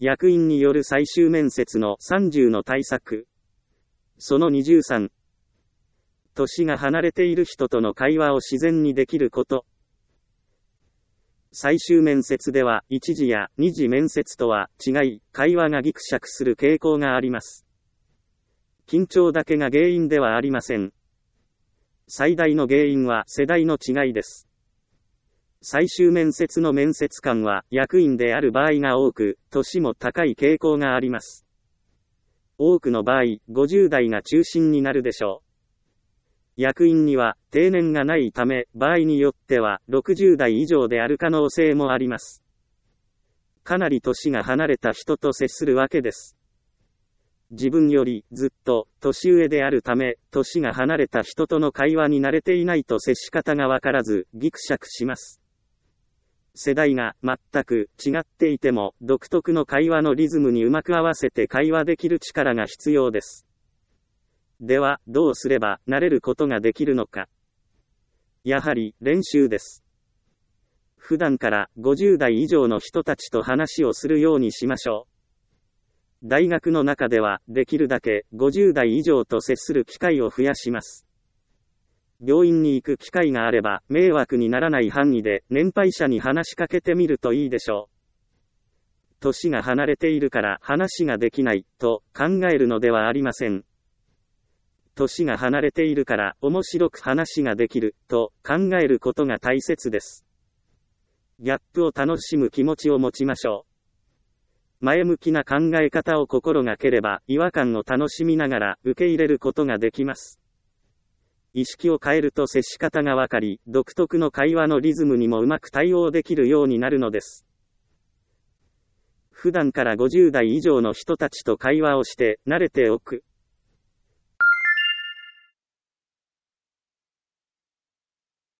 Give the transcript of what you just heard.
役員による最終面接の30の対策。その23。年が離れている人との会話を自然にできること。最終面接では1次や2次面接とは違い、会話がギクシャクする傾向があります。緊張だけが原因ではありません。最大の原因は世代の違いです。最終面接の面接官は役員である場合が多く、年も高い傾向があります。多くの場合、50代が中心になるでしょう。役員には定年がないため、場合によっては60代以上である可能性もあります。かなり年が離れた人と接するわけです。自分よりずっと年上であるため、年が離れた人との会話に慣れていないと接し方がわからず、ギクシャクします。世代が全く違っていても、独特の会話のリズムにうまく合わせて会話できる力が必要です。では、どうすれば慣れることができるのか。やはり練習です。普段から50代以上の人たちと話をするようにしましょう。大学の中ではできるだけ50代以上と接する機会を増やします。病院に行く機会があれば迷惑にならない範囲で年配者に話しかけてみるといいでしょう。年が離れているから話ができないと考えるのではありません。年が離れているから面白く話ができると考えることが大切です。ギャップを楽しむ気持ちを持ちましょう。前向きな考え方を心がければ違和感を楽しみながら受け入れることができます。意識を変えると接し方がわかり、独特の会話のリズムにもうまく対応できるようになるのです。普段から50代以上の人たちと会話をして慣れておく。